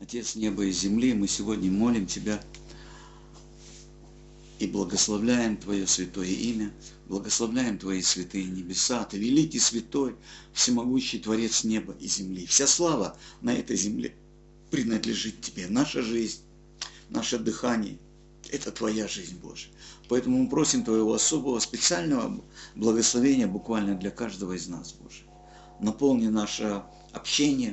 Отец неба и земли, мы сегодня молим Тебя и благословляем Твое святое имя, благословляем Твои святые небеса. Ты великий, святой, всемогущий Творец неба и земли. Вся слава на этой земле принадлежит Тебе. Наша жизнь, наше дыхание – это Твоя жизнь, Божия. Поэтому мы просим Твоего особого, специального благословения буквально для каждого из нас, Боже. Наполни наше общение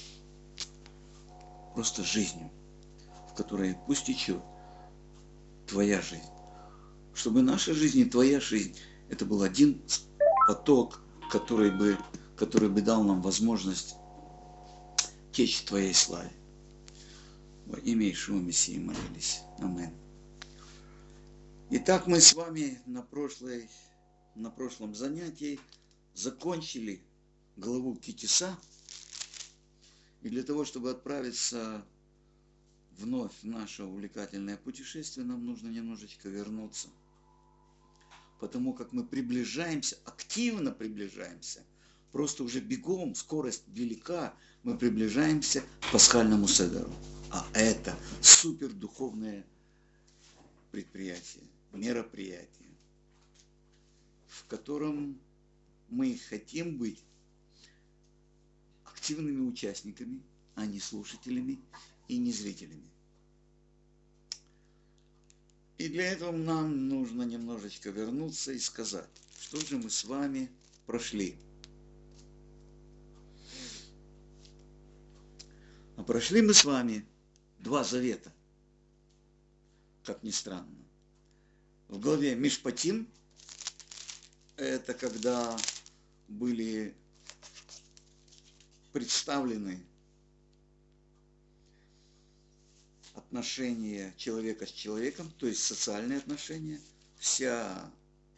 просто жизнью, в которой пусть течет Твоя жизнь. Чтобы наша жизнь и Твоя жизнь – это был один поток, который бы дал нам возможность течь в Твоей славе. Во имя Иешуа Мессии молились. Аминь. Итак, мы с вами на прошлом занятии закончили главу Ки-Тиса. И для того, чтобы отправиться вновь в наше увлекательное путешествие, нам нужно немножечко вернуться. Потому как мы приближаемся, активно приближаемся, просто уже бегом, скорость велика, мы приближаемся к пасхальному седеру. А это супердуховное предприятие, мероприятие, в котором мы хотим быть активными участниками, а не слушателями и не зрителями. И для этого нам нужно немножечко вернуться и сказать, что же мы с вами прошли. А прошли мы с вами два завета, как ни странно. В главе Мишпатим, это когда были представлены отношения человека с человеком, то есть социальные отношения, вся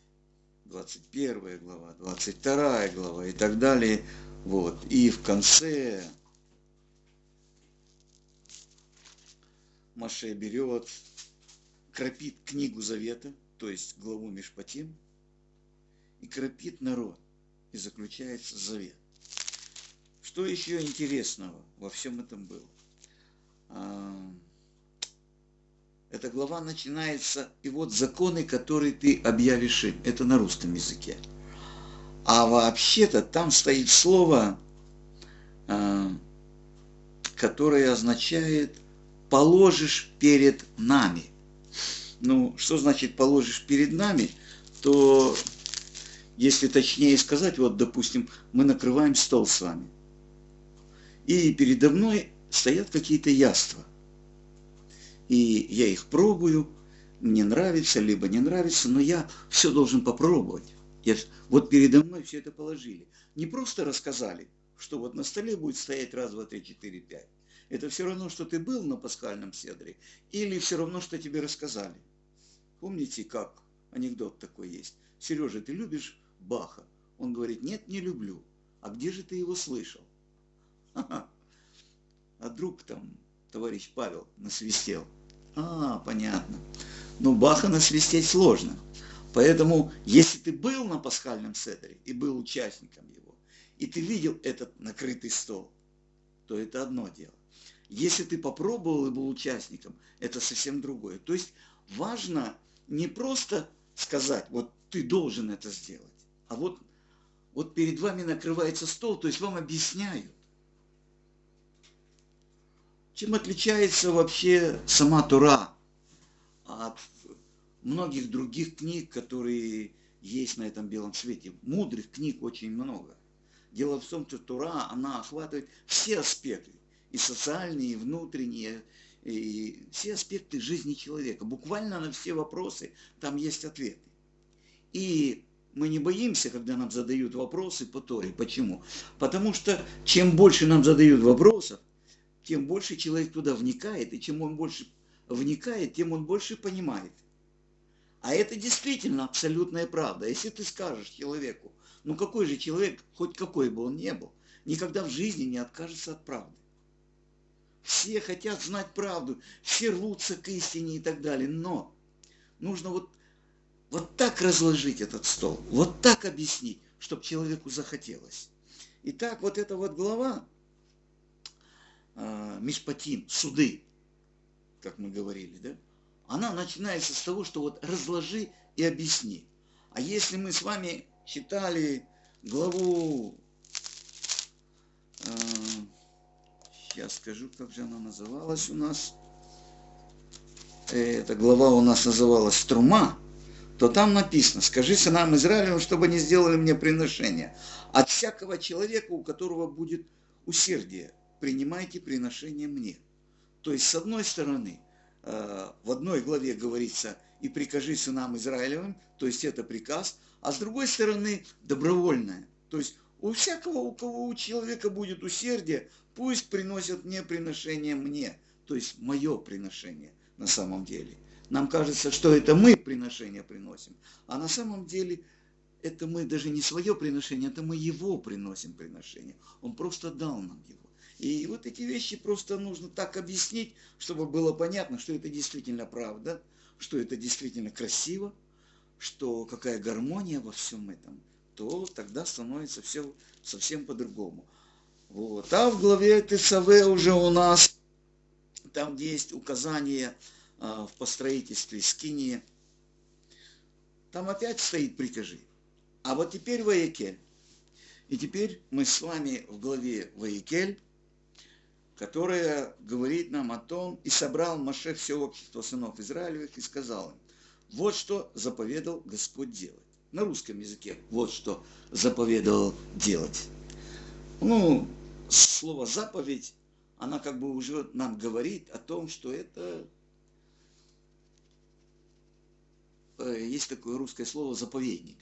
21 глава, 22 глава и так далее. Вот. И в конце Моше берет, кропит книгу Завета, то есть главу Мишпатим, и кропит народ, и заключается завет. Что еще интересного во всем этом было? Эта глава начинается, и вот законы, которые ты объявишь им. Это на русском языке. А вообще-то там стоит слово, которое означает «положишь перед нами». Ну, что значит «положишь перед нами»? То, если точнее сказать, вот, допустим, мы накрываем стол с вами. И передо мной стоят какие-то яства. И я их пробую, мне нравится, либо не нравится, но я все должен попробовать. Вот передо мной все это положили. Не просто рассказали, что вот на столе будет стоять раз, два, три, четыре, пять. Это все равно, что ты был на пасхальном седре, или все равно, что тебе рассказали. Помните, как анекдот такой есть? Сережа, ты любишь Баха? Он говорит, нет, не люблю. А где же ты его слышал? А друг там, товарищ Павел, насвистел. Понятно. Но Баха насвистеть сложно. Поэтому, если ты был на пасхальном седере и был участником его, и ты видел этот накрытый стол, то это одно дело. Если ты попробовал и был участником, это совсем другое. То есть важно не просто сказать, вот ты должен это сделать, а вот перед вами накрывается стол, то есть вам объясняют. Чем отличается вообще сама Тора от многих других книг, которые есть на этом белом свете? Мудрых книг очень много. Дело в том, что Тора, она охватывает все аспекты, и социальные, и внутренние, и все аспекты жизни человека. Буквально на все вопросы там есть ответы. И мы не боимся, когда нам задают вопросы по Торе. Почему? Потому что чем больше нам задают вопросов, тем больше человек туда вникает, и чем он больше вникает, тем он больше понимает. А это действительно абсолютная правда. Если ты скажешь человеку, ну какой же человек, хоть какой бы он ни был, никогда в жизни не откажется от правды. Все хотят знать правду, все рвутся к истине и так далее, но нужно вот так разложить этот стол, вот так объяснить, чтобы человеку захотелось. Итак, вот эта вот глава, мишпатим, суды, как мы говорили, да? Она начинается с того, что вот разложи и объясни. А если мы с вами читали главу, сейчас скажу, как же она называлась у нас, эта глава у нас называлась «Трума», то там написано: «Скажи сынам Израилевым, чтобы они сделали мне приношение. От всякого человека, у которого будет усердие, принимайте приношение мне». То есть, с одной стороны, в одной главе говорится: «И прикажи сынам Израилевым», то есть это приказ, а с другой стороны, добровольное. То есть, у всякого, у кого у человека будет усердие, пусть приносят мне приношение мне, то есть мое приношение на самом деле. Нам кажется, что это мы приношение приносим, а на самом деле это мы даже не свое приношение, это мы его приносим приношение. Он просто дал нам его. И вот эти вещи просто нужно так объяснить, чтобы было понятно, что это действительно правда, что это действительно красиво, что какая гармония во всем этом, то тогда становится все совсем по-другому. Вот. А в главе Тесаве уже у нас, там, где есть указания в построительстве скинии, там опять стоит «прикажи». А вот теперь Ваикель. И теперь мы с вами в главе Ваикель, которая говорит нам о том: «И собрал Моше все общество сынов Израилевых и сказал им: вот что заповедал Господь делать». На русском языке вот что заповедал делать. Ну, слово «заповедь», она как бы уже нам говорит о том, что это есть такое русское слово «заповедник».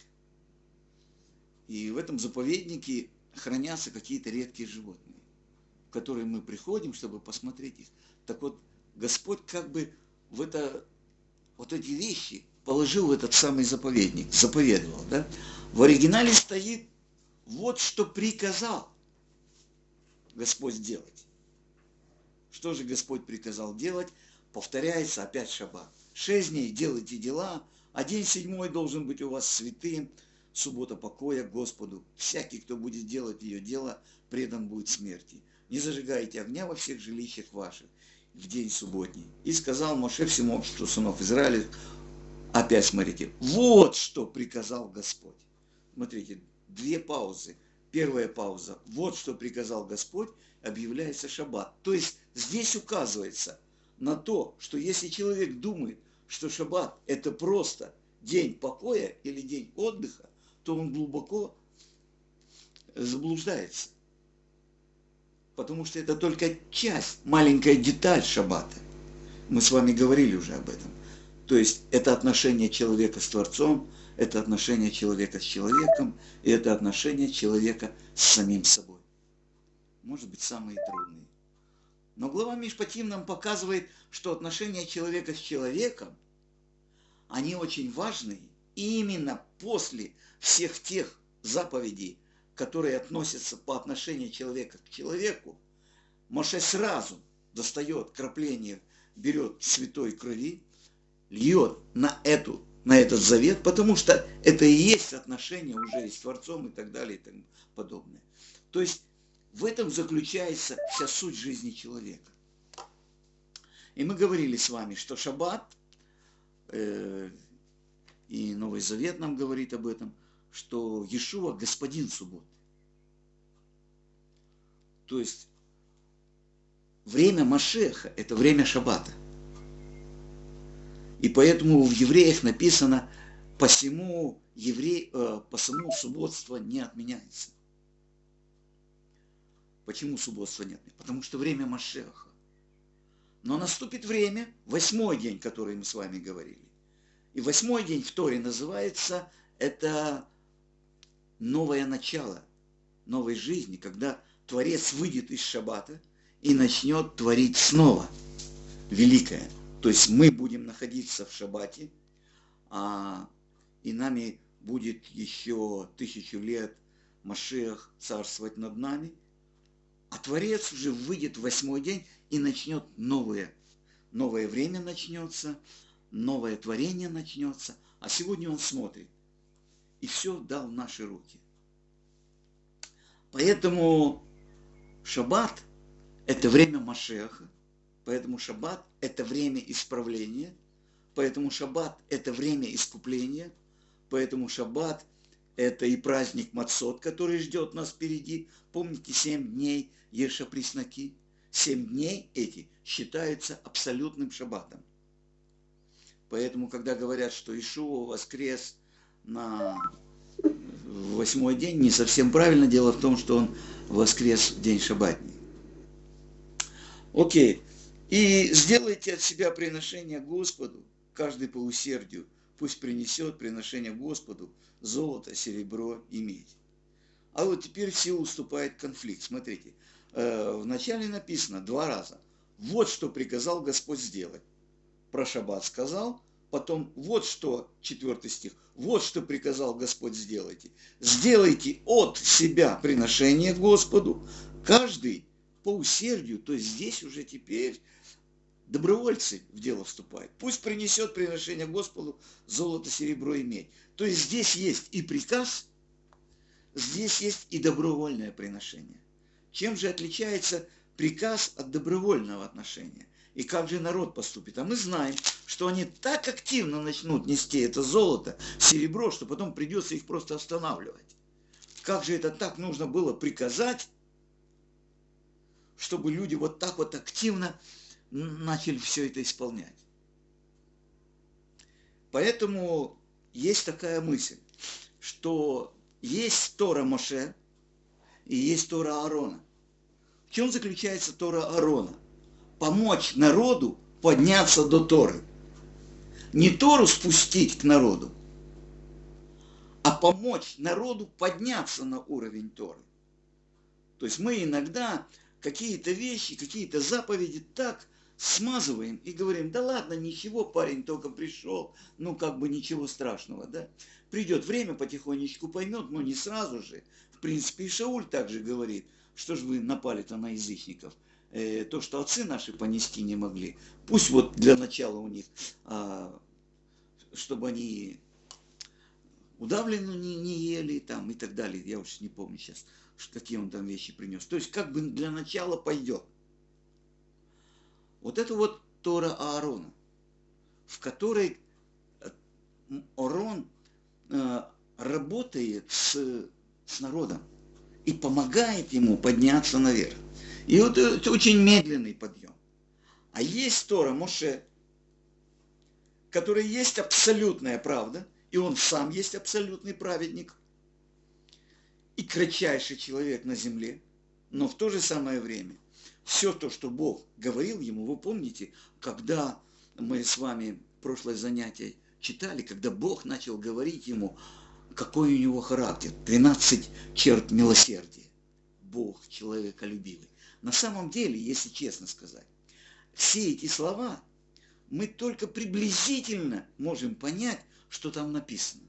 И в этом заповеднике хранятся какие-то редкие животные, в которые мы приходим, чтобы посмотреть их. Так вот, Господь как бы вот эти вещи положил в этот самый заповедник, заповедовал, да? В оригинале стоит: вот что приказал Господь сделать. Что же Господь приказал делать? Повторяется опять шаббат. 6 дней делайте дела, а день 7 должен быть у вас святым, суббота покоя Господу. Всякий, кто будет делать ее дело, предан будет смерти. Не зажигайте огня во всех жилищах ваших в день субботний. И сказал Моше всему обществу сынов Израиля, опять смотрите, вот что приказал Господь. Смотрите, 2 паузы. Первая пауза: вот что приказал Господь, объявляется шаббат. То есть здесь указывается на то, что если человек думает, что шаббат это просто день покоя или день отдыха, то он глубоко заблуждается. Потому что это только часть, маленькая деталь шаббата. Мы с вами говорили уже об этом. То есть это отношение человека с Творцом, это отношение человека с человеком, и это отношение человека с самим собой. Может быть, самые трудные. Но глава Мишпатим нам показывает, что отношения человека с человеком, они очень важны именно после всех тех заповедей, которые относятся по отношению человека к человеку. Моше сразу достает крапление, берет святой крови, льет на этот завет, потому что это и есть отношение уже и с Творцом и так далее и тому подобное. То есть в этом заключается вся суть жизни человека. И мы говорили с вами, что шаббат, и Новый Завет нам говорит об этом, что Иешуа господин субботы. То есть время Машеха – это время шаббата. И поэтому в Евреях написано: посему субботство не отменяется. Почему субботство не отменяется? Потому что время Машеха. Но наступит время, 8-й день, который мы с вами говорили. И 8-й день в Торе называется, это новое начало новой жизни, когда Творец выйдет из шаббата и начнет творить снова великое. То есть мы будем находиться в шаббате, и нами будет еще 1000 лет Машиах царствовать над нами, а Творец уже выйдет в 8-й день и начнет новое время начнется, новое творение начнется, а сегодня он смотрит и все дал в наши руки. Поэтому шаббат это время Машеха, поэтому шаббат – это время исправления, поэтому шаббат – это время искупления, поэтому шаббат – это и праздник Мацот, который ждет нас впереди. Помните, 7 дней Еша Пресноки? 7 дней эти считаются абсолютным шаббатом. Поэтому, когда говорят, что Ишуа воскрес на 8-й день, не совсем правильно. Дело в том, что он воскрес в день шаббатний. Окей. И сделайте от себя приношение Господу, каждый по усердию. Пусть принесет приношение Господу золото, серебро и медь. А вот теперь все уступает конфликт. Смотрите, вначале написано 2 раза. Вот что приказал Господь сделать. Про шаббат сказал, потом вот что, 4 стих, вот что приказал Господь сделайте. Сделайте от себя приношение Господу, каждый по усердию, то есть здесь уже теперь добровольцы в дело вступают. Пусть принесет приношение Господу золото, серебро и медь. То есть здесь есть и приказ, здесь есть и добровольное приношение. Чем же отличается приказ от добровольного отношения? И как же народ поступит? А мы знаем, что они так активно начнут нести это золото, серебро, что потом придется их просто останавливать. Как же это так нужно было приказать, чтобы люди вот так вот активно начали все это исполнять? Поэтому есть такая мысль, что есть Тора Моше и есть Тора Аарона. В чем заключается Тора Аарона? Помочь народу подняться до Торы. Не Тору спустить к народу, а помочь народу подняться на уровень Торы. То есть мы иногда какие-то вещи, какие-то заповеди так смазываем и говорим: да ладно, ничего, парень только пришел, ну как бы ничего страшного, да. Придет время, потихонечку поймет, но не сразу же. В принципе, и Шауль также говорит: что же вы напали-то на язычников? То, что отцы наши понести не могли. Пусть вот для начала у них, чтобы они удавленную не ели там и так далее. Я уж не помню сейчас, какие он там вещи принес. То есть как бы для начала пойдет. Вот это вот Тора Аарона, в которой Аарон работает с народом и помогает ему подняться наверх. И вот это очень медленный подъем. А есть Тора Моше, которая есть абсолютная правда, и он сам есть абсолютный праведник и кратчайший человек на земле, но в то же самое время все то, что Бог говорил ему, вы помните, когда мы с вами прошлое занятие читали, когда Бог начал говорить ему, какой у него характер, 12 черт милосердия. Бог человеколюбивый. На самом деле, если честно сказать, все эти слова мы только приблизительно можем понять, что там написано.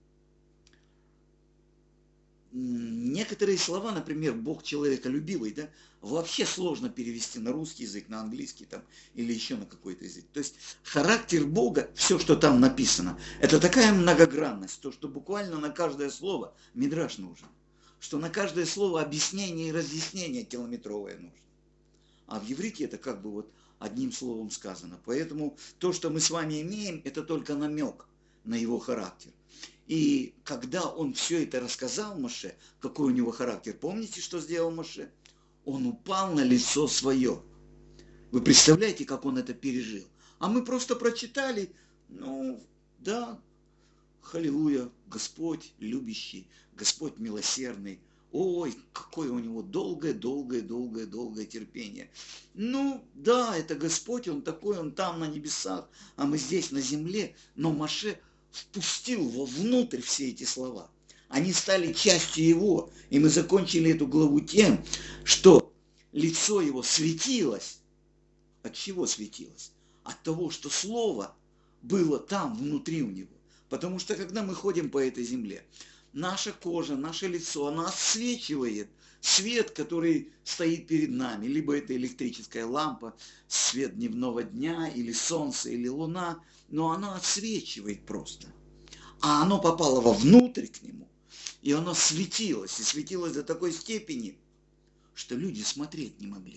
Некоторые слова, например, Бог человеколюбивый, да, вообще сложно перевести на русский язык, на английский там, или еще на какой-то язык. То есть характер Бога, все, что там написано, это такая многогранность, то, что буквально на каждое слово мидраш нужен, что на каждое слово объяснение и разъяснение километровое нужно. А в иврите это как бы вот одним словом сказано. Поэтому то, что мы с вами имеем, это только намек на его характер. И когда он все это рассказал Моше, какой у него характер, помните, что сделал Моше? Он упал на лицо свое. Вы представляете, как он это пережил? А мы просто прочитали, ну, да, халилуя, Господь любящий, Господь милосердный. Ой, какое у него долгое терпение. Ну, да, это Господь, он такой, он там на небесах, а мы здесь на земле. Но Моше впустил вовнутрь все эти слова. Они стали частью его. И мы закончили эту главу тем, что лицо его светилось. От чего светилось? От того, что слово было там, внутри у него. Потому что, когда мы ходим по этой земле, наша кожа, наше лицо, она отсвечивает свет, который стоит перед нами. Либо это электрическая лампа, свет дневного дня, или солнце, или луна. Но она отсвечивает просто. А оно попало вовнутрь к нему. И оно светилось. И светилось до такой степени, что люди смотреть не могли.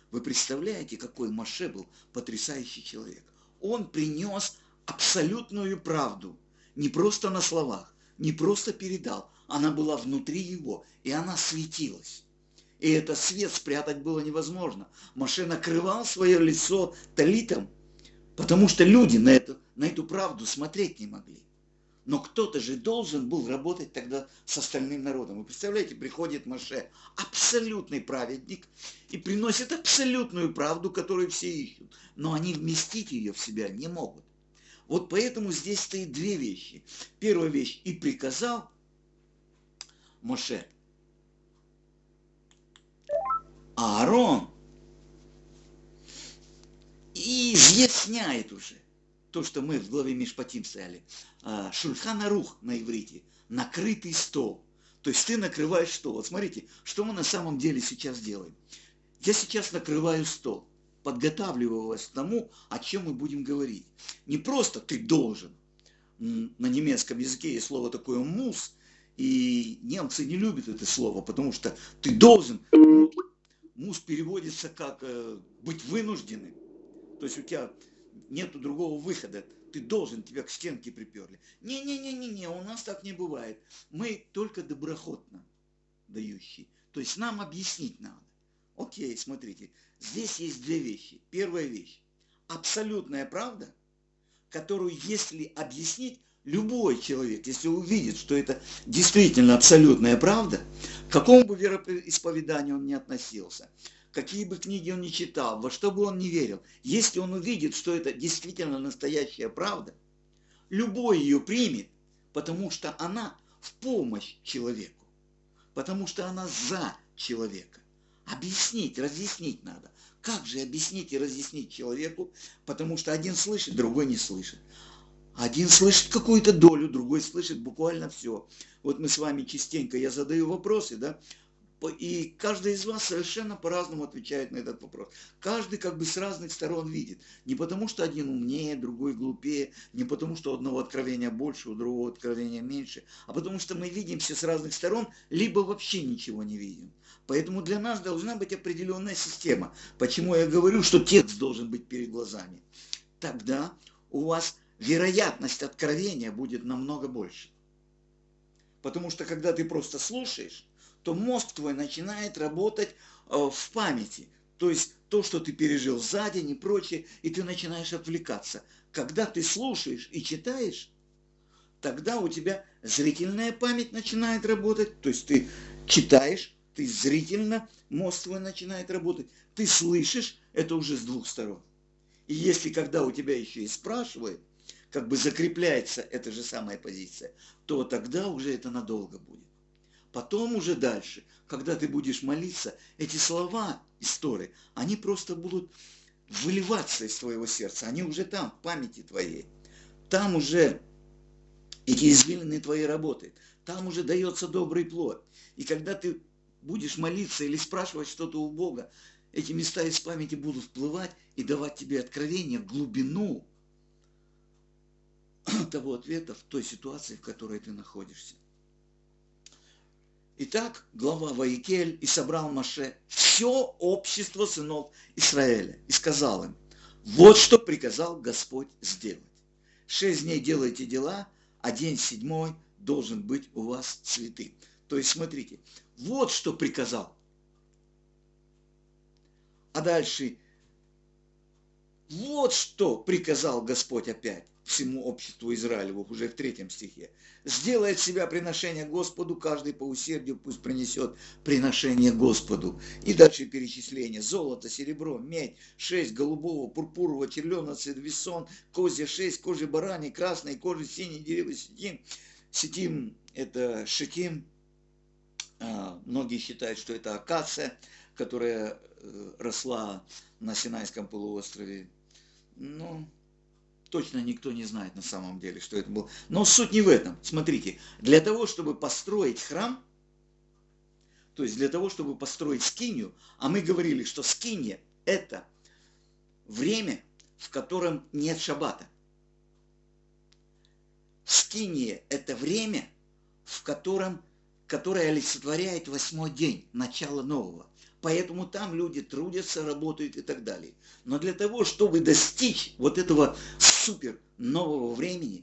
Вы представляете, какой Моше был потрясающий человек? Он принес абсолютную правду, не просто на словах, не просто передал, она была внутри его, и она светилась. И этот свет спрятать было невозможно. Моше накрывал свое лицо талитом, потому что люди на эту правду смотреть не могли. Но кто-то же должен был работать тогда с остальным народом. Вы представляете, приходит Моше, абсолютный праведник, и приносит абсолютную правду, которую все ищут. Но они вместить ее в себя не могут. Вот поэтому здесь стоит две вещи. Первая вещь, и приказал Моше, Аарон и изъясняет уже то, что мы в главе Мишпатим стояли. Шульхан Арух на иврите, накрытый стол. То есть ты накрываешь стол. Вот смотрите, что мы на самом деле сейчас делаем. Я сейчас накрываю стол, подготавливаю вас к тому, о чем мы будем говорить. Не просто ты должен. На немецком языке есть слово такое «мус», и немцы не любят это слово, потому что ты должен. Мус переводится как быть вынужденным. То есть у тебя нету другого выхода. Ты должен, тебя к стенке приперли. Не, у нас так не бывает. Мы только доброхотно дающие. То есть нам объяснить надо. Окей, смотрите, здесь есть две вещи. Первая вещь. Абсолютная правда, которую, если объяснить, любой человек, если увидит, что это действительно абсолютная правда, к какому бы вероисповеданию он ни относился, какие бы книги он ни читал, во что бы он ни верил, если он увидит, что это действительно настоящая правда, любой ее примет, потому что она в помощь человеку, потому что она за человека. Объяснить, разъяснить надо. Как же объяснить и разъяснить человеку, потому что один слышит, другой не слышит. Один слышит какую-то долю, другой слышит буквально все. Вот мы с вами частенько, я задаю вопросы, да, и каждый из вас совершенно по-разному отвечает на этот вопрос. Каждый как бы с разных сторон видит. Не потому, что один умнее, другой глупее, не потому, что у одного откровения больше, у другого откровения меньше, а потому что мы видим все с разных сторон, либо вообще ничего не видим. Поэтому для нас должна быть определенная система. Почему я говорю, что текст должен быть перед глазами? Тогда у вас вероятность откровения будет намного больше. Потому что когда ты просто слушаешь, то мозг твой начинает работать в памяти. То есть то, что ты пережил за день и прочее, и ты начинаешь отвлекаться. Когда ты слушаешь и читаешь, тогда у тебя зрительная память начинает работать. То есть ты читаешь, ты зрительно, мозг твой начинает работать. Ты слышишь, это уже с двух сторон. И если когда у тебя еще и спрашивают, как бы закрепляется эта же самая позиция, то тогда уже это надолго будет. Потом уже дальше, когда ты будешь молиться, эти слова из Торы, они просто будут выливаться из твоего сердца. Они уже там, в памяти твоей. Там уже эти извилины твои работают. Там уже дается добрый плод. И когда ты будешь молиться или спрашивать что-то у Бога, эти места из памяти будут всплывать и давать тебе откровение, глубину того ответа в той ситуации, в которой ты находишься. Итак, глава Ваикель, и собрал Моше все общество сынов Израиля, и сказал им, вот что приказал Господь сделать. 6 дней делайте дела, а день 7 должен быть у вас святым. То есть, смотрите, вот что приказал. А дальше, вот что приказал Господь опять всему обществу Израилеву, уже в 3 стихе. Сделает себя приношение Господу, каждый по усердию пусть принесет приношение Господу. И дальше перечисление. Золото, серебро, медь, 6 голубого, пурпурового, червленого цвета, весон, козья 6, кожи барани, красной кожи, синие дерева, сетим. Сетим это шитим. Многие считают, что это акация, которая росла на Синайском полуострове. Ну, точно никто не знает на самом деле, что это было. Но суть не в этом. Смотрите, для того, чтобы построить храм, то есть для того, чтобы построить скинию, а мы говорили, что скиния – это время, в котором нет шаббата. Скиния – это время, которое олицетворяет 8-й день, начало нового. Поэтому там люди трудятся, работают и так далее. Но для того, чтобы достичь вот этого супер нового времени,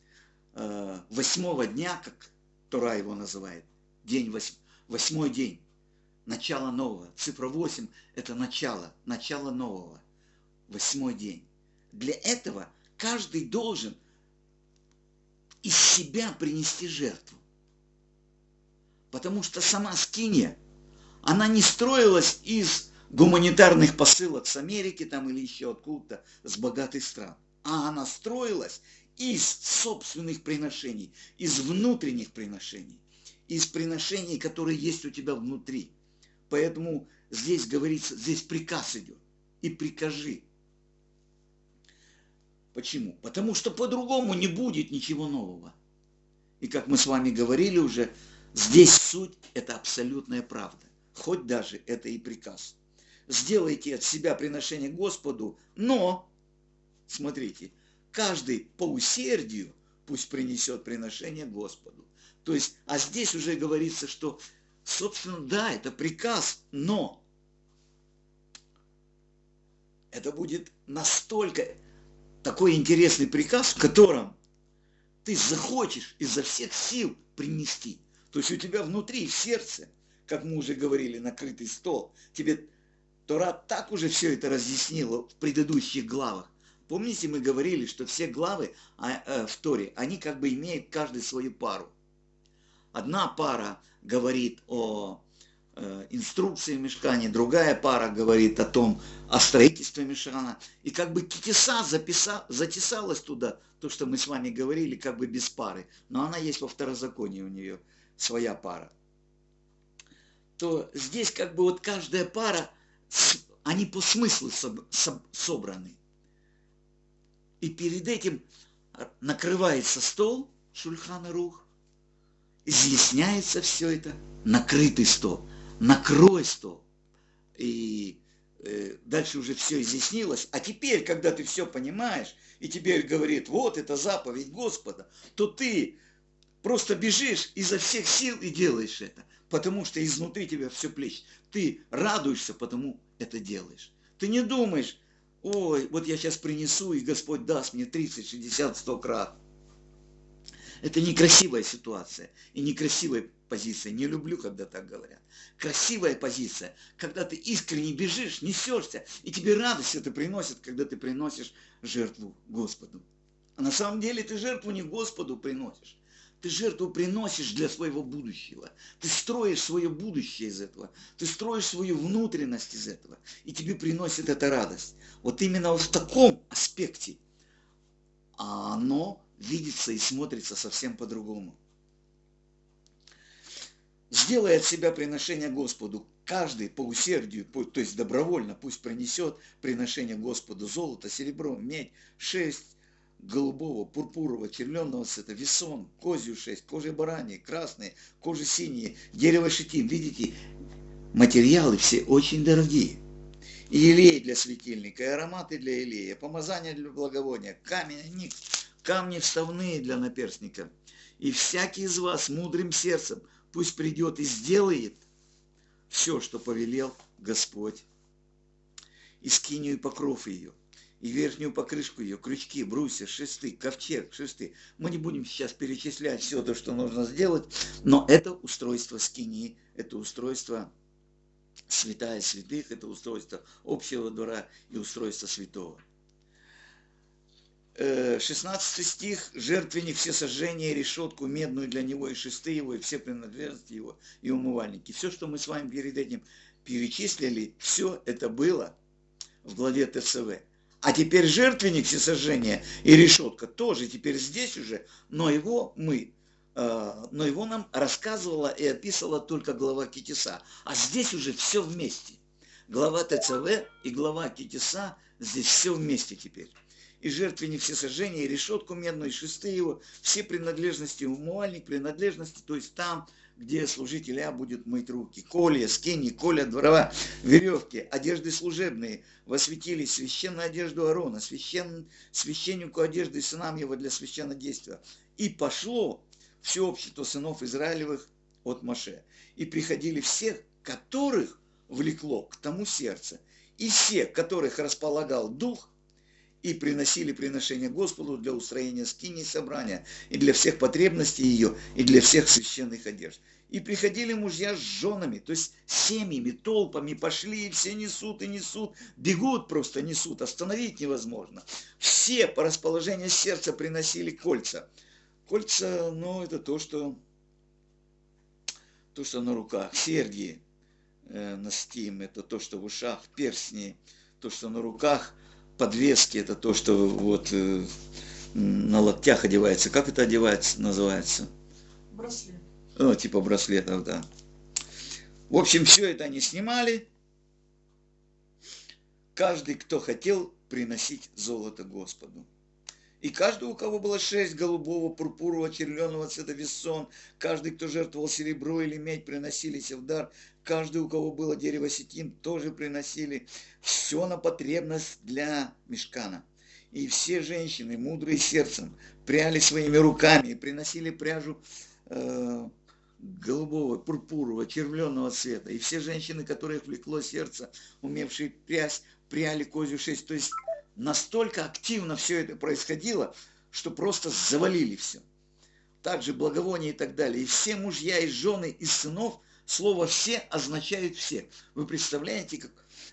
8-го дня, как Тора его называет, восьмой день, начало нового. Цифра 8 – это начало нового, 8-й день. Для этого каждый должен из себя принести жертву. Потому что сама скиния, она не строилась из гуманитарных посылок с Америки там, или еще откуда-то, с богатых стран. А она строилась из собственных приношений, из внутренних приношений, из приношений, которые есть у тебя внутри. Поэтому здесь говорится, здесь приказ идет. И прикажи. Почему? Потому что по-другому не будет ничего нового. И как мы с вами говорили уже, здесь суть – это абсолютная правда. Хоть даже это и приказ. Сделайте от себя приношение Господу, но, смотрите, каждый по усердию пусть принесет приношение Господу. То есть, а здесь уже говорится, что, собственно, да, это приказ, но это будет настолько такой интересный приказ, в котором ты захочешь изо всех сил принести. То есть у тебя внутри, в сердце, как мы уже говорили, накрытый стол, тебе Тора так уже все это разъяснила в предыдущих главах. Помните, мы говорили, что все главы в Торе, они как бы имеют каждый свою пару. Одна пара говорит о инструкции мишкане, другая пара говорит о строительстве мишкана. И как бы Китиса затесалась туда, то, что мы с вами говорили, как бы без пары. Но она есть во второзаконии, у нее своя пара. То здесь как бы вот каждая пара, они по смыслу собраны. И перед этим накрывается стол, шульхан арух, изъясняется все это, накрытый стол, накрой стол. И дальше уже все изъяснилось. А теперь, когда ты все понимаешь, и теперь говорит, вот это заповедь Господа, то ты просто бежишь изо всех сил и делаешь это. Потому что изнутри тебя все плещет. Ты радуешься, потому это делаешь. Ты не думаешь, ой, вот я сейчас принесу, и Господь даст мне 30, 60, 100 крат. Это некрасивая ситуация и некрасивая позиция. Не люблю, когда так говорят. Красивая позиция, когда ты искренне бежишь, несешься, и тебе радость это приносит, когда ты приносишь жертву Господу. А на самом деле ты жертву не Господу приносишь. Ты жертву приносишь для своего будущего. Ты строишь свое будущее из этого. Ты строишь свою внутренность из этого. И тебе приносит эта радость. Вот именно в таком аспекте оно видится и смотрится совсем по-другому. Сделай от себя приношение Господу. Каждый по усердию, то есть добровольно, пусть принесет приношение Господу золото, серебро, медь, шерсть голубого, пурпурового, червленого цвета, весон, козью шерсть, кожи бараньи, красные, кожи синие, дерево шитим. Видите, материалы все очень дорогие. И елей для светильника, и ароматы для елея, помазания для благовония, камни вставные для наперстника. И всякий из вас мудрым сердцем пусть придет и сделает все, что повелел Господь. И скинию и покров ее, и верхнюю покрышку ее, крючки, брусья, шесты, ковчег, шесты. Мы не будем сейчас перечислять все то, что нужно сделать, но это устройство скинии, это устройство святая святых, это устройство общего двора и устройство святого. 16 стих, жертвенник, все сожжения, решетку медную для него, и шесты его, и все принадлежности его, и умывальники. Все, что мы с вами перед этим перечислили, все это было в главе ТЦВ. А теперь жертвенник, все сожжения и решетка тоже теперь здесь уже, но его нам рассказывала и описывала только глава Китиса. А здесь уже все вместе. Глава ТЦВ и глава Китиса, здесь все вместе теперь. И жертвенник, все сожжения, и решетку медную, и шесты его, все принадлежности, умывальник, принадлежности, то есть там, где служитель будет мыть руки. Колья, скини, коля, дворова, веревки, одежды служебные, восветили священную одежду Аарона, священнику одежды и сынам его для священнодействия. И пошло все общество сынов Израилевых от Моше. И приходили всех, которых влекло к тому сердце. И все, которых располагал дух, и приносили приношения Господу для устроения скинии собрания, и для всех потребностей ее, и для всех священных одежд. И приходили мужья с женами, то есть семьями, толпами пошли, и все несут и несут, бегут просто несут, остановить невозможно. Все по расположению сердца приносили кольца. Кольца, ну, это то, что на руках, серьги носим, это то, что в ушах, перстни, то, что на руках, подвески, это то, что вот на локтях одевается. Как это одевается, называется? Браслет. Типа браслетов, да. В общем, все это они снимали. Каждый, кто хотел приносить золото Господу. И каждый, у кого было шерсть голубого, пурпурового, червленого цвета вессон, каждый, кто жертвовал серебро или медь, приносились в дар, каждый, у кого было дерево ситим, тоже приносили все на потребность для мишкана. И все женщины, мудрые сердцем, пряли своими руками и приносили пряжу голубого, пурпурового, червленого цвета. И все женщины, которых влекло сердце, умевшие прясть, пряли козью шерсть. То есть настолько активно все это происходило, что просто завалили все. Также благовония и так далее. И все мужья, и жены, и сынов, слово «все» означает «все». Вы представляете,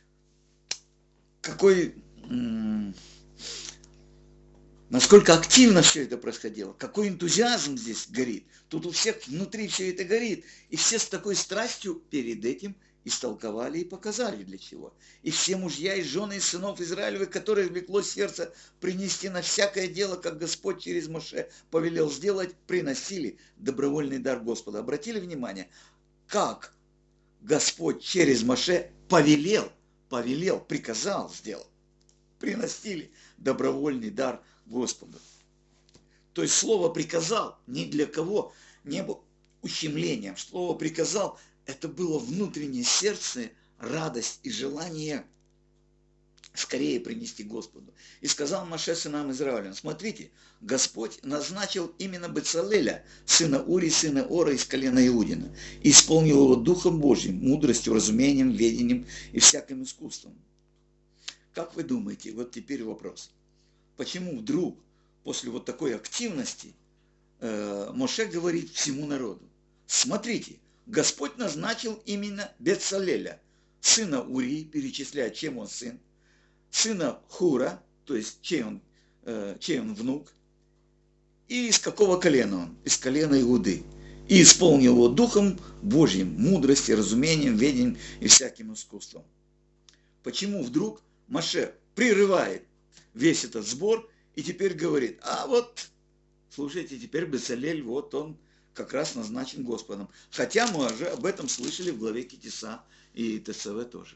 насколько активно все это происходило, какой энтузиазм здесь горит. Тут у всех внутри все это горит. И все с такой страстью перед этим истолковали и показали для чего. И все мужья и жены и сынов Израилевых, которых влекло сердце принести на всякое дело, как Господь через Моше повелел сделать, приносили добровольный дар Господа. Обратили внимание, как Господь через Моше повелел, приказал сделать. Приносили добровольный дар Господу. То есть слово «приказал» ни для кого не было ущемлением. Слово «приказал» — это было внутреннее сердце, радость и желание скорее принести Господу. И сказал Моше сынам Израиля: смотрите, Господь назначил именно Бецалеля, сына Ури, сына Ора из колена Иудина, и исполнил его Духом Божьим, мудростью, разумением, ведением и всяким искусством. Как вы думаете, вот теперь вопрос, почему вдруг после вот такой активности Моше говорит всему народу: смотрите, Господь назначил именно Бецалеля, сына Ури, перечисляет, чем он сын, сына Хура, то есть чей он внук, и из какого колена он? Из колена Иуды. И исполнил его Духом Божьим, мудростью, разумением, ведением и всяким искусством. Почему вдруг Моше прерывает весь этот сбор и теперь говорит: а вот, слушайте, теперь Бецалель, вот он как раз назначен Господом. Хотя мы уже об этом слышали в главе Китиса и ТСВ тоже.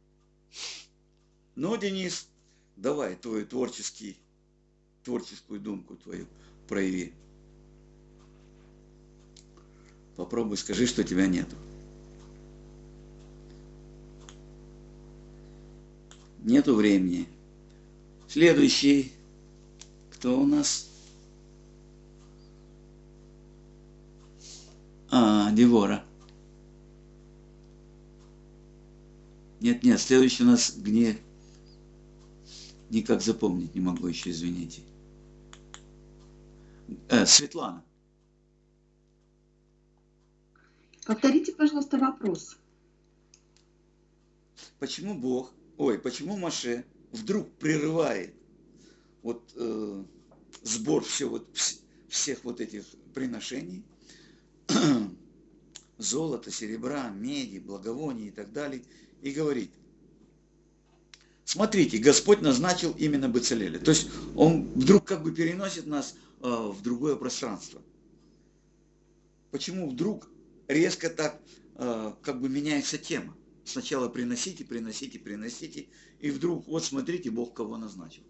Ну, Денис, давай твою творческую думку твою прояви. Попробуй, скажи, что тебя нету. Нету времени. Следующий. Кто у нас? Девора. Нет, следующий у нас никак запомнить не могу еще, извините. Светлана. Повторите, пожалуйста, вопрос. Почему Моше вдруг прерывает сбор всех вот этих приношений, золота, серебра, меди, благовоний и так далее, и говорит: смотрите, Господь назначил именно Бецалеля. То есть он вдруг как бы переносит нас в другое пространство. Почему вдруг резко так как бы меняется тема? Сначала приносите, и вдруг, вот смотрите, Бог кого назначил.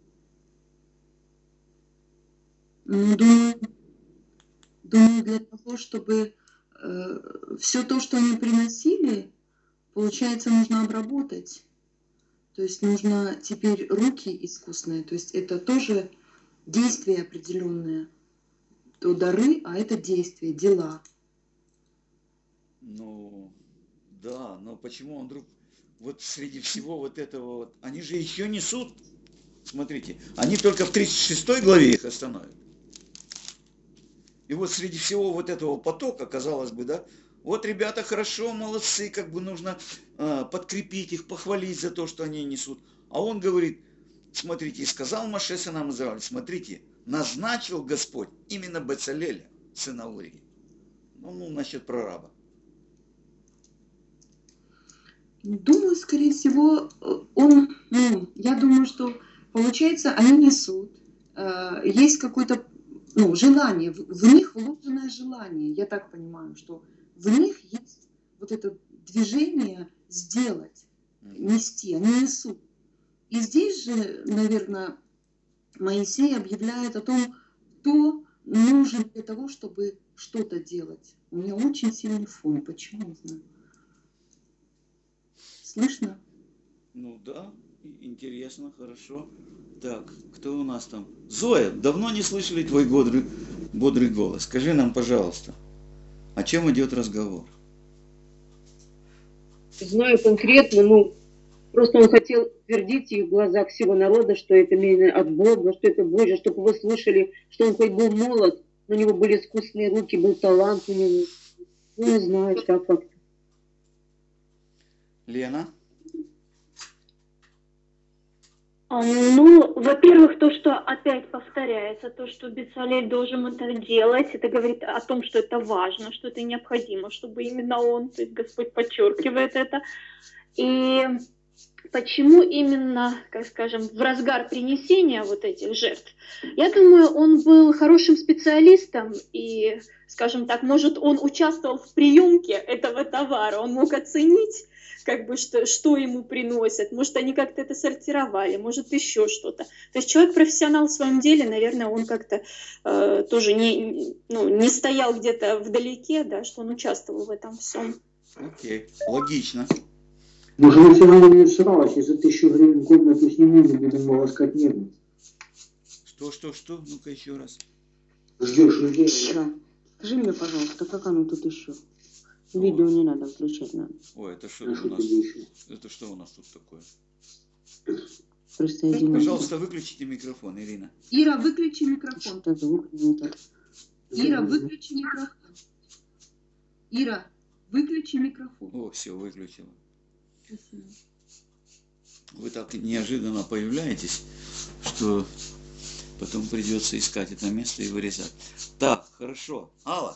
Думаю, для того, чтобы все то, что они приносили, получается, нужно обработать. То есть нужно теперь руки искусные. То есть это тоже действие определенное. То дары, а это действие, дела. Ну, Да, но почему он вдруг вот среди всего вот этого вот, они же еще несут, смотрите, они только в 36 главе их остановят. И вот среди всего вот этого потока, казалось бы, да, вот ребята хорошо, молодцы, как бы нужно подкрепить их, похвалить за то, что они несут. А он говорит, смотрите, и сказал Моше сынам Израиля, смотрите, назначил Господь именно Бецалеля, сына Урии. Ну, насчет прораба. Думаю, скорее всего, он, ну, я думаю, что, получается, они несут, есть какое-то, ну, желание, в них вложенное желание, я так понимаю, что в них есть вот это движение сделать, нести, они несут. И здесь же, наверное, Моисей объявляет о том, кто нужен для того, чтобы что-то делать. У меня очень сильный фон, почему, не знаю. Слышно? Ну да, интересно, хорошо. Так, кто у нас там? Зоя, давно не слышали твой бодрый голос. Скажи нам, пожалуйста, о чем идет разговор? Знаю конкретно, ну, просто он хотел твердить в глазах всего народа, что это именно от Бога, что это Божье, чтобы вы слышали, что он хоть был молод, но у него были искусные руки, был талант у него. Ну, не знаю, так как-то. Лена? Ну, во-первых, то, что опять повторяется, то, что Бецалель должен это делать, это говорит о том, что это важно, что это необходимо, чтобы именно он, то есть Господь подчеркивает это. И почему именно, как скажем, в разгар принесения вот этих жертв? Я думаю, он был хорошим специалистом и, скажем так, может, он участвовал в приемке этого товара, он мог оценить, как бы, что ему приносят, может, они как-то это сортировали, может, еще что-то. То есть человек профессионал в своем деле, наверное, он как-то тоже не стоял где-то вдалеке, да, что он участвовал в этом всем. Окей, логично. Может, он все равно не сралась, и за 1000 гривен в комнату сниму, не будем волоскать небо. Что? Ну-ка еще раз. Ждешь. Да. Скажи мне, пожалуйста, как оно тут еще? Видео не надо включать, надо. Ой, это что А у что нас? тебе еще? Это что у нас тут такое? Просто один. Пожалуйста, выключите микрофон, Ирина. Ира, выключи микрофон. Что звук не так. Ира, выключи микрофон. Ира, выключи микрофон. О, все, выключила. Спасибо. Вы так неожиданно появляетесь, что потом придется искать это место и вырезать. Так, хорошо. Алла.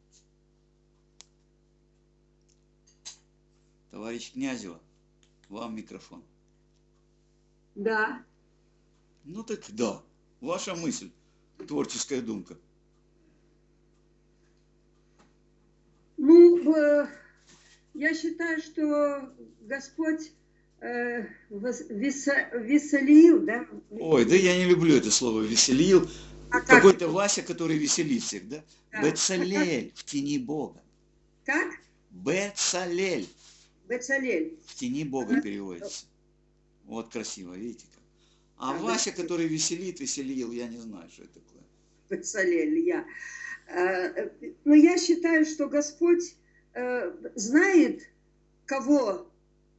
Товарищ Князева, вам микрофон. Да. Ну так да, ваша мысль, творческая думка. Ну, я считаю, что Господь веселил, да? Ой, да я не люблю это слово «веселил». А как Какой-то это? Вася, который веселит всех, да? Да. Бецалель в тени Бога. Как? Бецалель Бецалель. в тени Бога переводится. Вот красиво, видите как. А Да, Вася, да. который веселил, я не знаю, что это такое. Бецалель, я. Но я считаю, что Господь знает, кого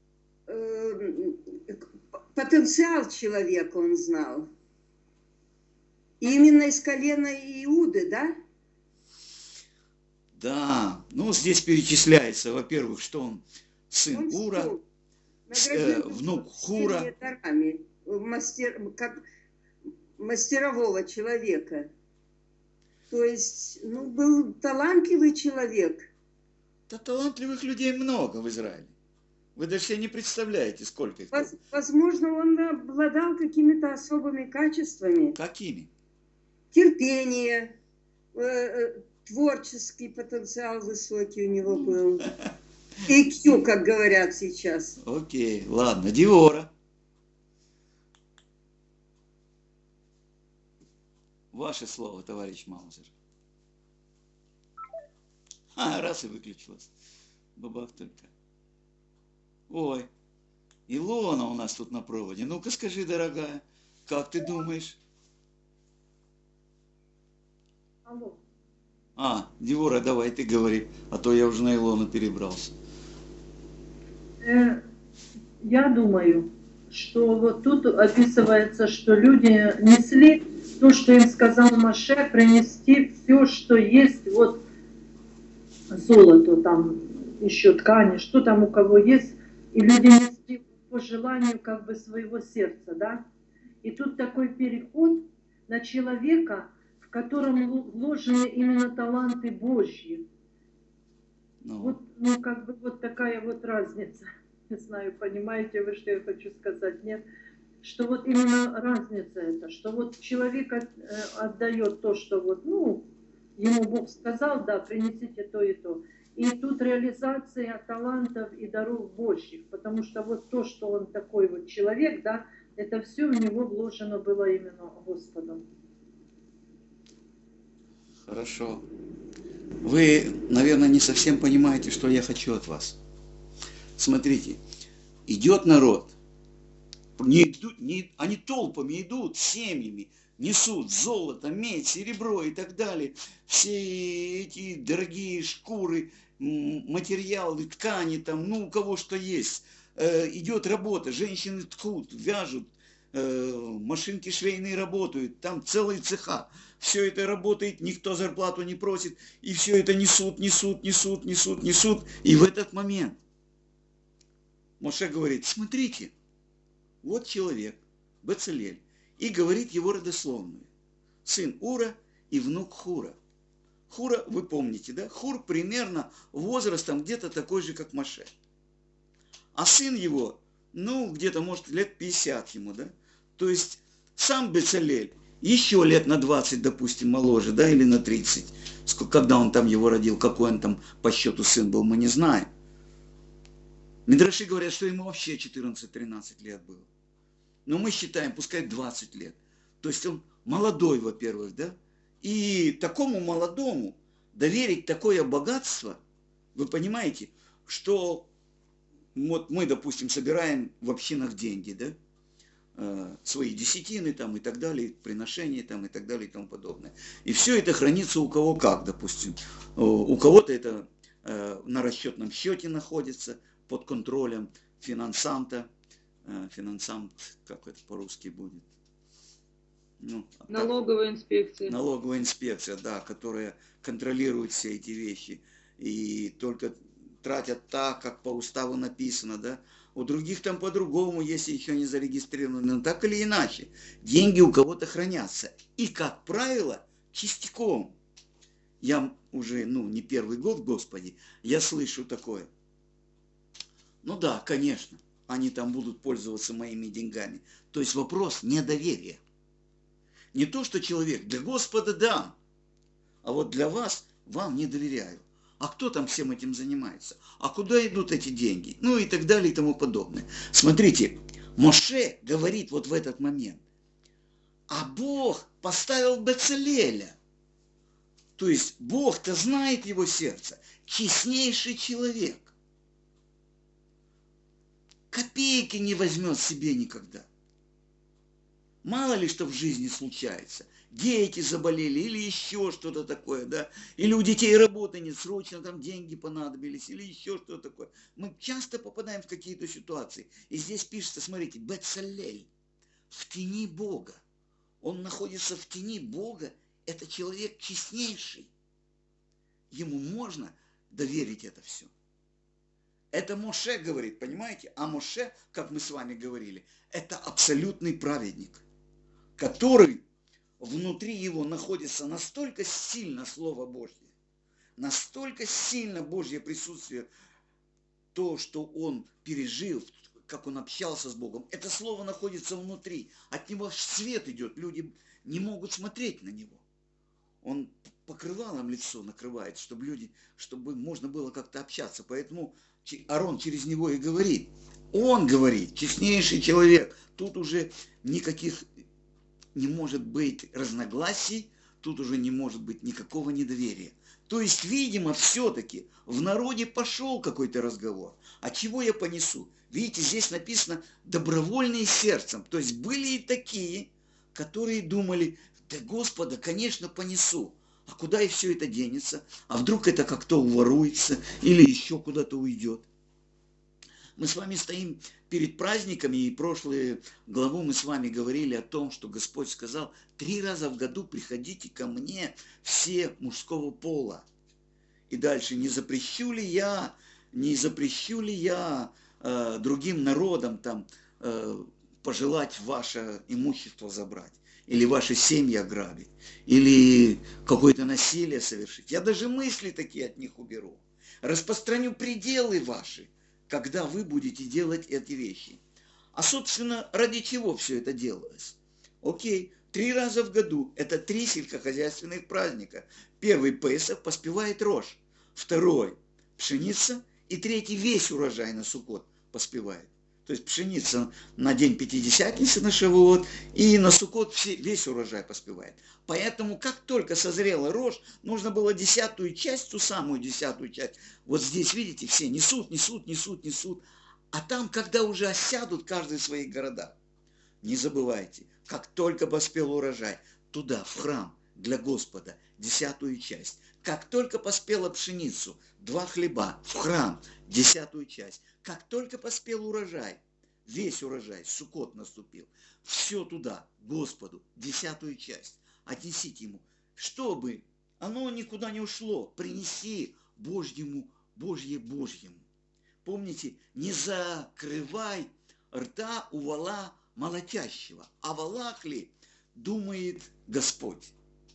потенциал человека он знал. И именно из колена Иуды, да? Да, ну здесь перечисляется, во-первых, что он сын Он Ура, что, награжден внук Хура. всеми дарами, как мастерового человека. То есть, ну, был талантливый человек. Да талантливых людей много в Израиле. Вы даже себе не представляете, сколько их. Возможно, он обладал какими-то особыми качествами. Какими? Терпение, творческий потенциал высокий у него был. IQ, как говорят сейчас. Окей, ладно, Диора. Ваше слово, товарищ Маузер. Раз и выключилась. Бабах только. Ой, Илона у нас тут на проводе. Ну-ка скажи, дорогая, как ты думаешь? Алло. Диора, давай ты говори, а то я уже на Илону перебрался. Я думаю, что вот тут описывается, что люди несли то, что им сказал Моше, принести все, что есть, вот золото, там еще ткани, что там у кого есть, и люди несли по желанию как бы своего сердца, да. И тут такой переход на человека, в котором вложены именно таланты Божьи. Вот, ну, как бы вот такая вот разница. Не знаю, понимаете вы, что я хочу сказать, нет? Что вот именно разница это, что вот человек отдает то, что вот, ну, ему Бог сказал, да, принесите то и то. И тут реализация талантов и даров Божьих, потому что вот то, что он такой вот человек, да, это все в него вложено было именно Господом. Хорошо. Вы, наверное, не совсем понимаете, что я хочу от вас. Смотрите, идет народ, они толпами идут, семьями, несут золото, медь, серебро и так далее. Все эти дорогие шкуры, материалы, ткани, там, ну, у кого что есть. Идет работа, женщины ткут, вяжут, машинки швейные работают, там целые цеха. Все это работает, никто зарплату не просит, и все это несут. И в этот момент Моше говорит: смотрите, вот человек, Бецалель, и говорит его родословную. Сын Ура и внук Хура. Хура, вы помните, да? Хур примерно возрастом где-то такой же, как Моше. А сын его, ну, где-то, может, лет 50 ему, да? То есть сам Бецалель еще лет на 20, допустим, моложе, да, или на 30. Когда он там его родил, какой он там по счету сын был, мы не знаем. Мидраши говорят, что ему вообще 14-13 лет было. Но мы считаем, пускай 20 лет. То есть он молодой, во-первых, да? И такому молодому доверить такое богатство, вы понимаете, что вот мы, допустим, собираем в общинах деньги, да? Свои десятины там и так далее, приношения там и так далее и тому подобное. И все это хранится у кого как, допустим. У кого-то это на расчетном счете находится, под контролем финансанта. Финансант, как это по-русски будет? Ну, Налоговая инспекция. Налоговая инспекция, да, которая контролирует все эти вещи. И только тратят так, как по уставу написано, да. У других там по-другому, если еще не зарегистрированы. Но так или иначе, деньги у кого-то хранятся. И, как правило, чистяком. Я уже, не первый год, Господи, я слышу такое. Ну да, конечно, они там будут пользоваться моими деньгами. То есть вопрос недоверия. Не то, что человек для Господа дам, а вот для вас, вам не доверяю. А кто там всем этим занимается? А куда идут эти деньги? Ну и так далее и тому подобное. Смотрите, Моше говорит вот в этот момент: а Бог поставил Бецалеля. То есть Бог-то знает его сердце. Честнейший человек. Копейки не возьмет себе никогда. Мало ли что в жизни случается. Дети заболели или еще что-то такое, да. Или у детей работы нет, срочно там деньги понадобились, или еще что-то такое. Мы часто попадаем в какие-то ситуации. И здесь пишется, смотрите, Бецалель, в тени Бога. Он находится в тени Бога. Это человек честнейший. Ему можно доверить это все. Это Моше говорит, понимаете? А Моше, как мы с вами говорили, это абсолютный праведник, который внутри его находится настолько сильно Слово Божье, настолько сильно Божье присутствие, то, что он пережил, как он общался с Богом. Это Слово находится внутри, от него свет идет, люди не могут смотреть на него. Он покрывалом лицо накрывает, чтобы можно было как-то общаться. Поэтому Аарон через него и говорит. Он говорит, честнейший человек. Тут уже никаких не может быть разногласий, тут уже не может быть никакого недоверия. То есть, видимо, все-таки в народе пошел какой-то разговор. А чего я понесу? Видите, здесь написано «добровольные сердцем». То есть, были и такие, которые думали: да Господа, конечно, понесу. А куда и все это денется? А вдруг это как-то уворуется или еще куда-то уйдет? Мы с вами стоим перед праздниками, и прошлую главу мы с вами говорили о том, что Господь сказал: 3 раза в году приходите ко мне все мужского пола. И дальше: не запрещу ли я другим народам там пожелать ваше имущество забрать, или ваши семьи ограбить, или какое-то насилие совершить. Я даже мысли такие от них уберу. Распространю пределы ваши, когда вы будете делать эти вещи. А, собственно, ради чего все это делалось? Окей, 3 раза в году, это 3 сельскохозяйственных праздника. Первый Песах, поспевает рожь, второй пшеница, и третий весь урожай на Суккот поспевает. То есть пшеница на день Пятидесятницы, на Шавуот, и на Суккот весь урожай поспевает. Поэтому, как только созрела рожь, нужно было 10-ю часть, ту самую 10-ю часть. Вот здесь, видите, все несут. А там, когда уже осядут каждый в своих городах, не забывайте, как только поспел урожай, туда, в храм для Господа, 10-ю часть. Как только поспела пшеницу, 2 хлеба, в храм, 10-ю часть. Как только поспел урожай, весь урожай, Суккот наступил, все туда, Господу, 10-ю часть. Отнесите ему, чтобы оно никуда не ушло, принеси Божьему. Помните, не закрывай рта у вола молотящего, о волах ли думает Господь.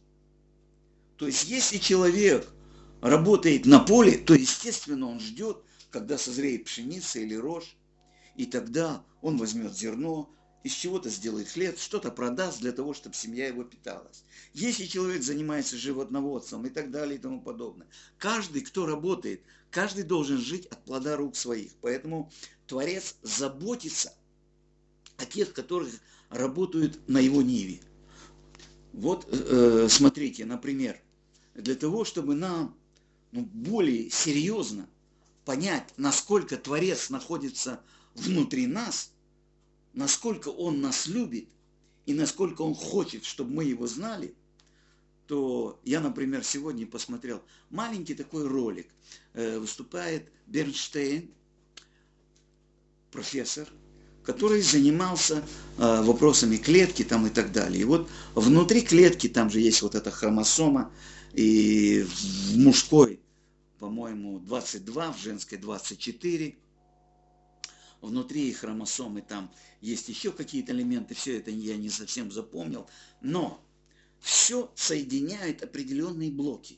То есть, если человек работает на поле, то, естественно, он ждет, когда созреет пшеница или рожь, и тогда он возьмет зерно, из чего-то сделает хлеб, что-то продаст для того, чтобы семья его питалась. Если человек занимается животноводством и так далее и тому подобное, каждый, кто работает, каждый должен жить от плода рук своих. Поэтому Творец заботится о тех, которые работают на его ниве. Вот смотрите, например, для того, чтобы нам более серьезно понять, насколько Творец находится внутри нас, насколько Он нас любит и насколько Он хочет, чтобы мы Его знали, то я, например, сегодня посмотрел маленький такой ролик. Выступает Бернштейн, профессор, который занимался вопросами клетки там и так далее. И вот внутри клетки там же есть вот эта хромосома, и в мужской, по-моему, 22, в женской 24. Внутри хромосомы там есть еще какие-то элементы, все это я не совсем запомнил, но все соединяет определенные блоки.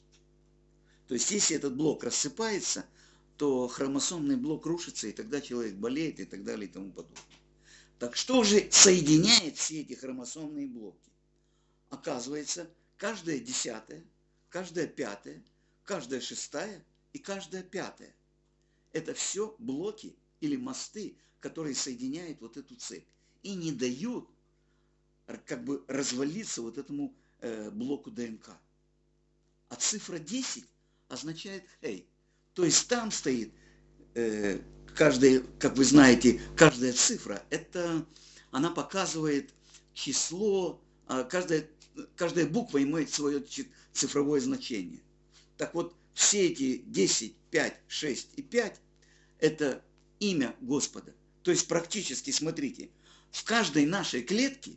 То есть, если этот блок рассыпается, то хромосомный блок рушится, и тогда человек болеет, и так далее, и тому подобное. Так что же соединяет все эти хромосомные блоки? Оказывается, каждая 10-я, каждая 5-я, каждая 6-я и каждая 5-я. Это все блоки или мосты, которые соединяют вот эту цепь и не дают как бы развалиться вот этому блоку ДНК. А цифра 10 означает «эй». То есть там стоит каждая, как вы знаете, каждая цифра, она показывает число, каждая буква имеет свое цифровое значение. Так вот, все эти 10, 5, 6 и 5 – это имя Господа. То есть практически, смотрите, в каждой нашей клетке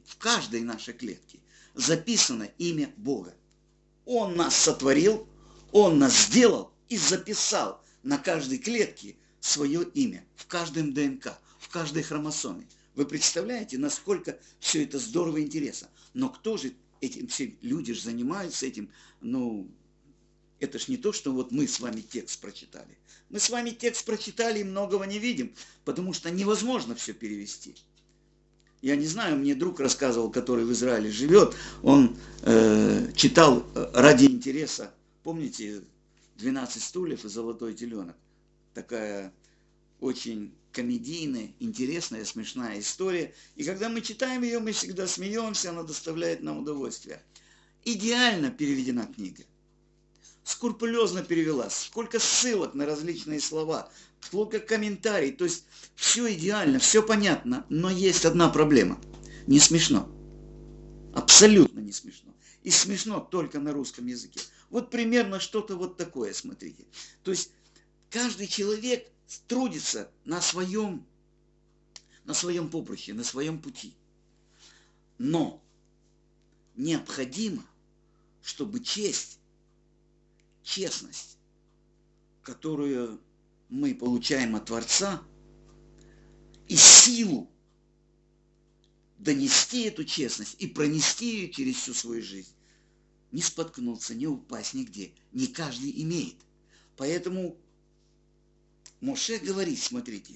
записано имя Бога. Он нас сотворил, Он нас сделал и записал на каждой клетке свое имя, в каждом ДНК, в каждой хромосоме. Вы представляете, насколько все это здорово и интересно. Но кто же этим, все люди же занимаются этим, это ж не то, что вот мы с вами текст прочитали. Мы с вами текст прочитали и многого не видим, потому что невозможно все перевести. Я не знаю, мне друг рассказывал, который в Израиле живет, он читал ради интереса, помните, 12 стульев и золотой теленок. Такая очень комедийная, интересная, смешная история. И когда мы читаем ее, мы всегда смеемся, она доставляет нам удовольствие. Идеально переведена книга. Скрупулезно перевела, сколько ссылок на различные слова, сколько комментариев, то есть все идеально, все понятно, но есть одна проблема. Не смешно. Абсолютно не смешно. И смешно только на русском языке. Вот примерно что-то вот такое, смотрите. То есть каждый человек трудится на своем поприще, на своем пути. Но необходимо, чтобы честность, которую мы получаем от Творца, и силу донести эту честность и пронести ее через всю свою жизнь, не споткнуться, не упасть нигде, не каждый имеет. Поэтому Моше говорит, смотрите,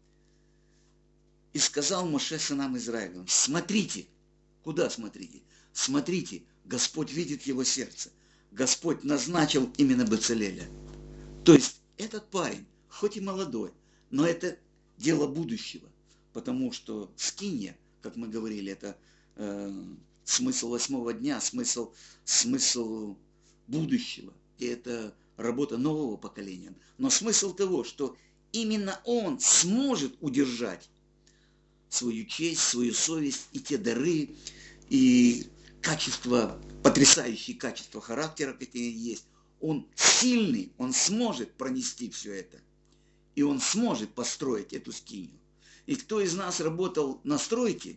и сказал Моше сынам Израилевым, смотрите, куда смотрите? Смотрите, Господь видит его сердце. Господь назначил именно Бецалеля. То есть этот парень, хоть и молодой, но это дело будущего, потому что скинья, как мы говорили, это смысл 8-го дня, смысл будущего, и это работа нового поколения. Но смысл того, что именно он сможет удержать свою честь, свою совесть и те дары, и качества, потрясающие качества характера, какие есть. Он сильный, он сможет пронести все это. И он сможет построить эту скинию. И кто из нас работал на стройке?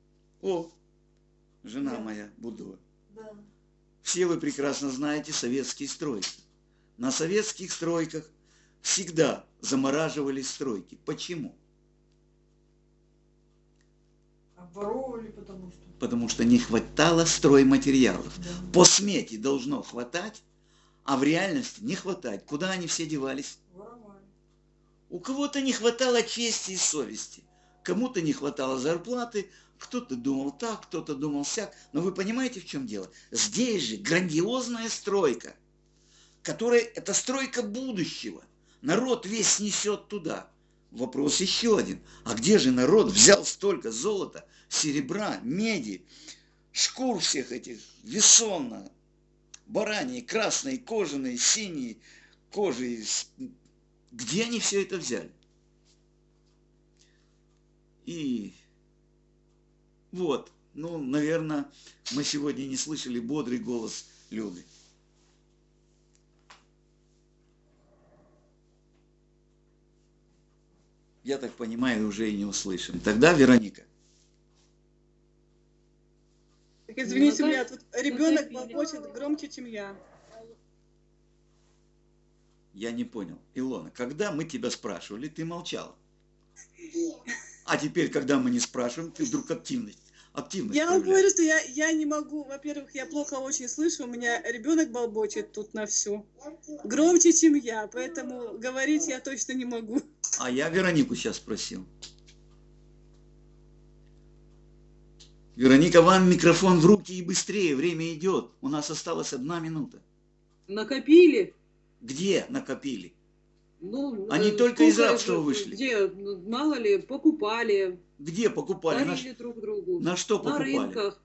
Жена моя Будова. Да. Все вы прекрасно знаете советские стройки. На советских стройках всегда замораживались стройки. Почему? Обворовывали, потому что... Потому что не хватало стройматериалов. Да. По смете должно хватать, а в реальности не хватает. Куда они все девались? Воровали. У кого-то не хватало чести и совести, кому-то не хватало зарплаты, кто-то думал так, кто-то думал сяк. Но вы понимаете, в чем дело? Здесь же грандиозная стройка, которая, это стройка будущего. Народ весь несет туда. Вопрос еще один. А где же народ взял столько золота, серебра, меди, шкур всех этих, весонно, бараньи, красные, кожаные, синие, кожи. Где они все это взяли? И вот, наверное, мы сегодня не слышали бодрый голос Люды. Я так понимаю, уже и не услышим. Тогда Вероника. Так, извините меня, тут ребенок бормочет громче, чем я. Я не понял. Илона, когда мы тебя спрашивали, ты молчала. А теперь, когда мы не спрашиваем, ты вдруг активность Я вам говорю, что я не могу. Во-первых, я плохо очень слышу, у меня ребенок болбочет тут на всю. Громче, чем я, поэтому говорить я точно не могу. А я Веронику сейчас спросил. Вероника, вам микрофон в руки и быстрее, время идет. У нас осталась 1 минута. Накопили? Где накопили? Ну, Они только из рабства вышли. Где, мало ли, покупали. Где покупали? Дарили друг другу. На что покупали? На рынках.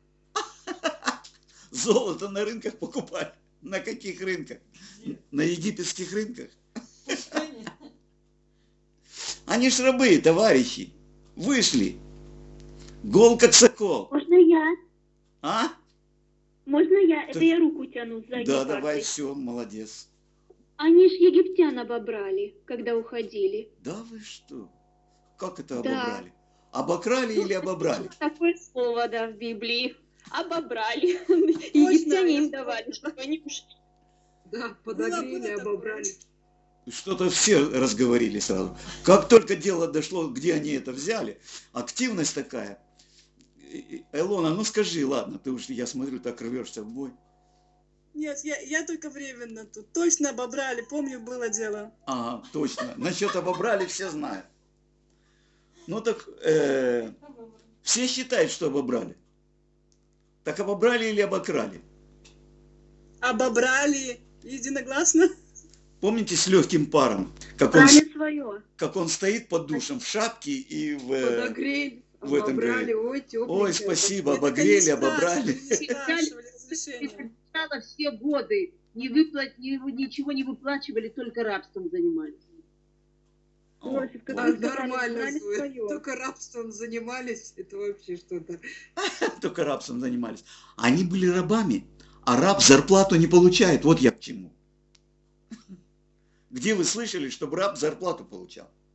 Золото на рынках покупали. На каких рынках? На египетских рынках? Они ж рабы, товарищи. Вышли. Гол как сокол. Можно я? А? Можно я? Это я руку тяну сзади. Да, давай, все, молодец. Они ж египтян обобрали, когда уходили. Да вы что? Как это обобрали? Обокрали или обобрали? Такое слово, да, в Библии. Обобрали. Египтяне им давали, чтобы они ушли. Да, подогрели, обобрали. Что-то все разговорили сразу. Как только дело дошло, где они это взяли, активность такая. Илона, ну скажи, ладно, ты уж, я смотрю, так рвешься в бой. Нет, я только временно тут. Точно обобрали, помню, было дело. Ага, точно. Насчет обобрали все знают. Ну так, все считают, что обобрали. Так обобрали или обокрали? Обобрали, единогласно. Помните с легким паром, как он стоит под душем в шапке и Подогрели, в этом обобрали, говорит, ой, ой, спасибо, обогрели, обобрали. Сначала все годы ничего не выплачивали, только рабством занимались. Нормально, только рабством занимались, это вообще что-то. Только рабством занимались. Они были рабами, а раб зарплату не получает. Вот я к чему. Где вы слышали, чтобы раб зарплату получал?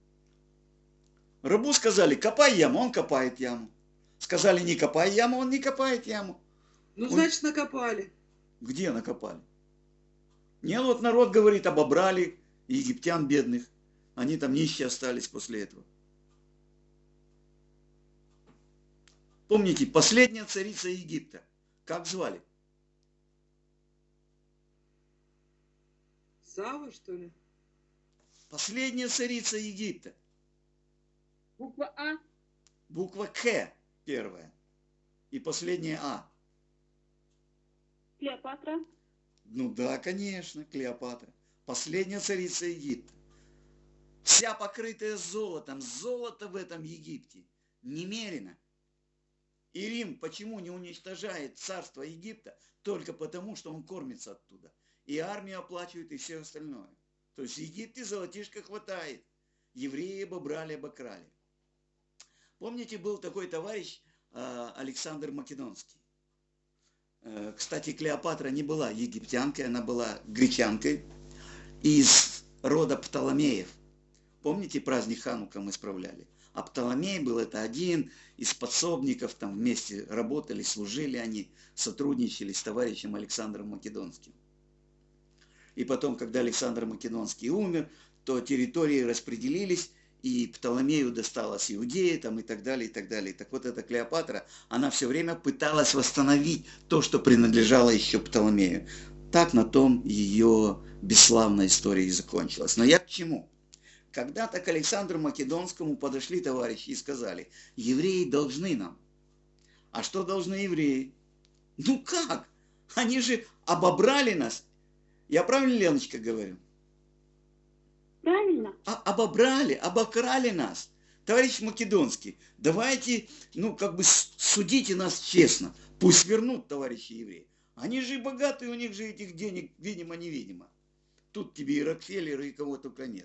Рабу сказали, копай яму, он копает яму. Сказали, не копай яму, он не копает яму. Ну, Он- значит, накопали. Где накопали? Нет, вот народ говорит, обобрали египтян бедных. Они там нищие остались после этого. Помните, последняя царица Египта. Как звали? Сава, что ли? Последняя царица Египта. Буква А. Буква К первая. И последняя А. Клеопатра. Ну да, конечно, Клеопатра. Последняя царица Египта. Вся покрытая золотом. Золото в этом Египте немерено. И Рим почему не уничтожает царство Египта? Только потому, что он кормится оттуда. И армию оплачивает, и все остальное. То есть в Египте золотишка хватает. Евреи обобрали, обокрали. Помните, был такой товарищ Александр Македонский. Кстати, Клеопатра не была египтянкой, она была гречанкой из рода Птоломеев. Помните, праздник Ханука мы справляли? А Птоломей был это один из подсобников, там вместе работали, служили они, сотрудничали с товарищем Александром Македонским. И потом, когда Александр Македонский умер, то территории распределились, и Птоломею досталась Иудея, там, и так далее, и так далее. Так вот, эта Клеопатра, она все время пыталась восстановить то, что принадлежало еще Птоломею. Так на том ее бесславная история и закончилась. Но я к чему? Когда-то к Александру Македонскому подошли товарищи и сказали, евреи должны нам. А что должны евреи? Ну как? Они же обобрали нас. Я правильно, Леночка, говорю? Правильно? Обобрали, обокрали нас. Товарищ Македонский, давайте, судите нас честно. Пусть вернут, товарищи евреи. Они же богатые, у них же этих денег, видимо-невидимо. Тут тебе и Рокфеллера, и кого только нет.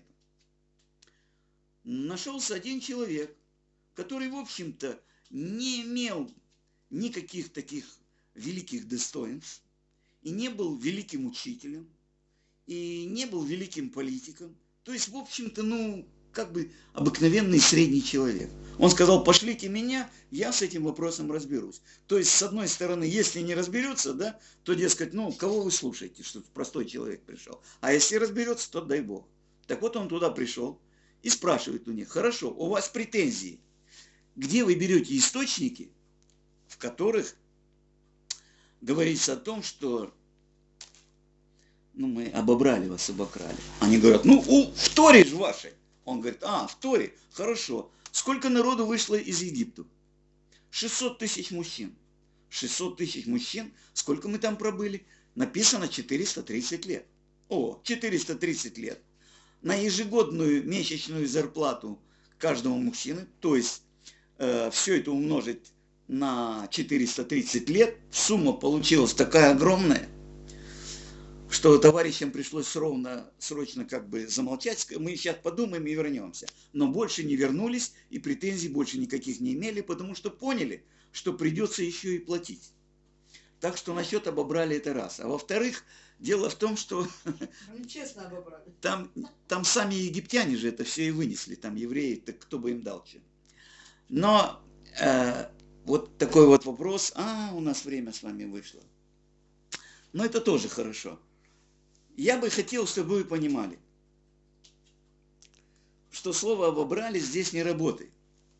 Нашелся один человек, который, в общем-то, не имел никаких таких великих достоинств, и не был великим учителем, и не был великим политиком. То есть, в общем-то, обыкновенный средний человек. Он сказал, пошлите меня, я с этим вопросом разберусь. То есть, с одной стороны, если не разберется, да, то, дескать, кого вы слушаете, что простой человек пришел. А если разберется, то дай Бог. Так вот он туда пришел и спрашивает у них, хорошо, у вас претензии. Где вы берете источники, в которых говорится о том, что мы обобрали вас, обокрали. Они говорят, в Торе же вашей. Он говорит, в Торе, хорошо. Сколько народу вышло из Египта? 600 тысяч мужчин. 600 тысяч мужчин. Сколько мы там пробыли? Написано 430 лет. 430 лет. На ежегодную месячную зарплату каждого мужчины, то есть все это умножить на 430 лет, сумма получилась такая огромная, что товарищам пришлось срочно замолчать. Мы сейчас подумаем и вернемся. Но больше не вернулись и претензий больше никаких не имели, потому что поняли, что придется еще и платить. Так что насчет обобрали это раз. А во-вторых, дело в том, что Они честно обобрали. там сами египтяне же это все и вынесли. Там евреи, так кто бы им дал что. Но вот такой вот вопрос. У нас время с вами вышло. Но это тоже хорошо. Я бы хотел, чтобы вы понимали, что слово «обобрали» здесь не работает.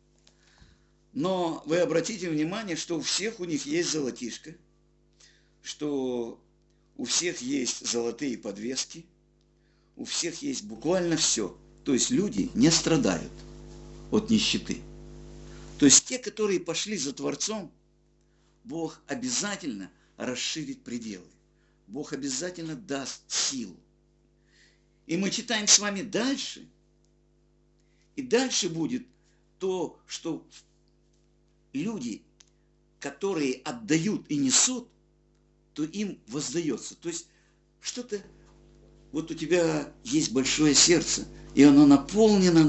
Но вы обратите внимание, что у всех у них есть золотишко, что у всех есть золотые подвески, у всех есть буквально все. То есть люди не страдают от нищеты. То есть те, которые пошли за Творцом, Бог обязательно расширит пределы. Бог обязательно даст силу. И мы читаем с вами дальше. И дальше будет то, что люди, которые отдают и несут, то им воздается. То есть что-то, вот у тебя есть большое сердце, и оно наполнено.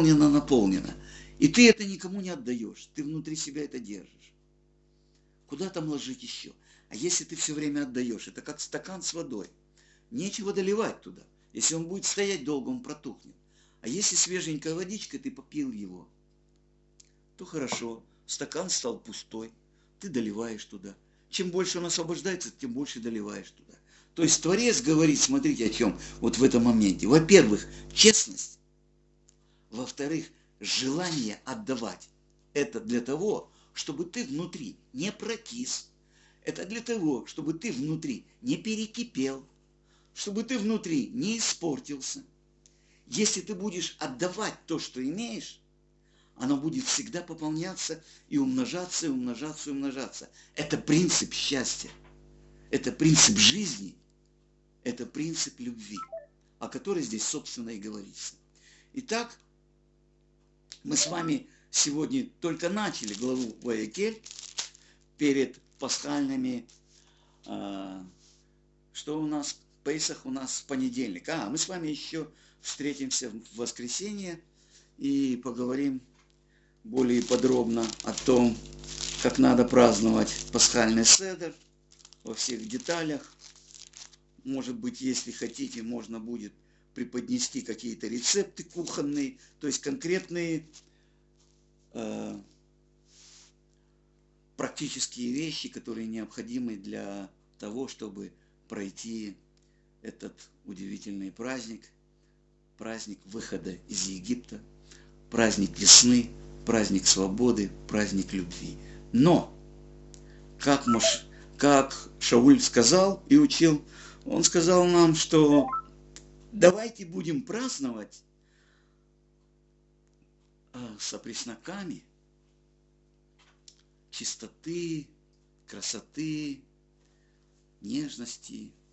И ты это никому не отдаешь, ты внутри себя это держишь. Куда там ложить еще? А если ты все время отдаешь, это как стакан с водой. Нечего доливать туда. Если он будет стоять долго, он протухнет. А если свеженькая водичка, ты попил его, то хорошо, стакан стал пустой, ты доливаешь туда. Чем больше он освобождается, тем больше доливаешь туда. То есть Творец говорит, смотрите о чем, вот в этом моменте. Во-первых, честность. Во-вторых, желание отдавать. Это для того, чтобы ты внутри не прокис. Это для того, чтобы ты внутри не перекипел. Чтобы ты внутри не испортился. Если ты будешь отдавать то, что имеешь, оно будет всегда пополняться и умножаться, и умножаться, и умножаться. Это принцип счастья. Это принцип жизни. Это принцип любви, о которой здесь, собственно, и говорится. Итак, мы с вами сегодня только начали главу Ваякель перед пасхальными, что у нас, Пейсах у нас в понедельник. Мы с вами еще встретимся в воскресенье и поговорим более подробно о том, как надо праздновать пасхальный седер во всех деталях. Может быть, если хотите, можно будет преподнести какие-то рецепты кухонные, то есть конкретные практические вещи, которые необходимы для того, чтобы пройти этот удивительный праздник, праздник выхода из Египта, праздник весны, праздник свободы, праздник любви. Но, как Шауль сказал и учил, он сказал нам, что давайте будем праздновать с опресноками чистоты, красоты, нежности,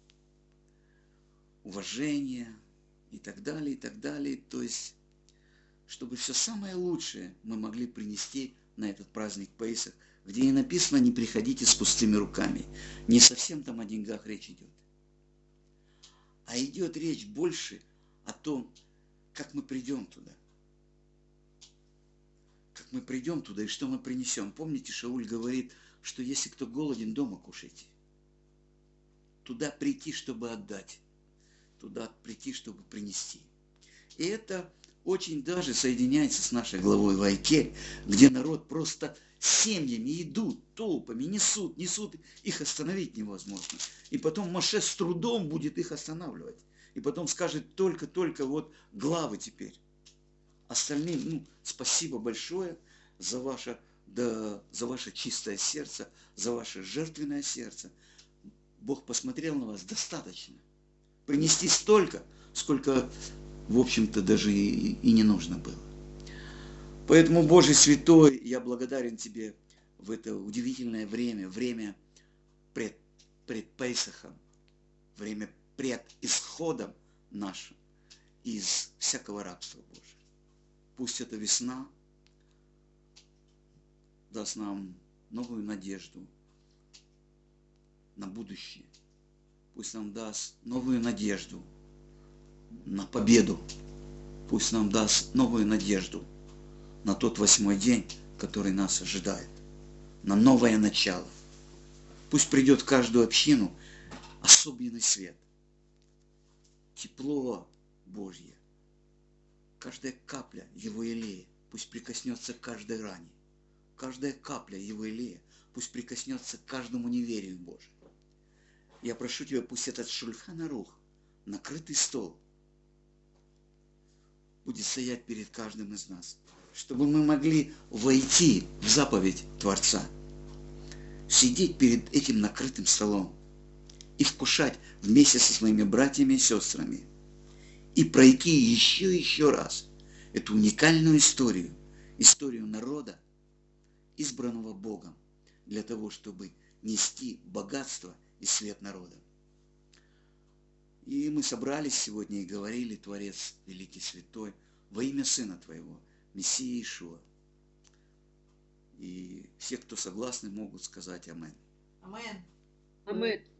уважения и так далее, и так далее. То есть, чтобы все самое лучшее мы могли принести на этот праздник Пейсах, где и написано: не приходите с пустыми руками. Не совсем там о деньгах речь идет. А идет речь больше о том, как мы придем туда. Как мы придем туда и что мы принесем. Помните, Шауль говорит, что если кто голоден, дома кушайте. Туда прийти, чтобы отдать. Туда прийти, чтобы принести. И это очень даже соединяется с нашей главой Ваякель, где народ просто семьями идут, толпами, несут, их остановить невозможно. И потом Моше с трудом будет их останавливать. И потом скажет: только вот главы теперь. Остальным, спасибо большое за ваше чистое сердце, за ваше жертвенное сердце. Бог посмотрел на вас достаточно. Принести столько, сколько, в общем-то, даже и не нужно было. Поэтому, Боже Святой, я благодарен Тебе в это удивительное время пред Пейсахом, время пред исходом нашим из всякого рабства, Боже. Пусть эта весна даст нам новую надежду на будущее. Пусть нам даст новую надежду на победу. Пусть нам даст новую надежду на тот 8-й день, который нас ожидает. На новое начало. Пусть придет в каждую общину особенный свет. Тепло Божье. Каждая капля Его елея пусть прикоснется к каждой ране. Каждая капля Его елея пусть прикоснется к каждому неверию Божьему. Я прошу Тебя, пусть этот Шульхан Арух, накрытый стол, будет стоять перед каждым из нас, чтобы мы могли войти в заповедь Творца, сидеть перед этим накрытым столом и вкушать вместе со своими братьями и сестрами, и пройти еще раз эту уникальную историю народа, избранного Богом, для того, чтобы нести богатство и свет народа. И мы собрались сегодня и говорили: Творец великий святой, во имя Сына Твоего, Мессии Иешуа. И все, кто согласны, могут сказать амин. Амин.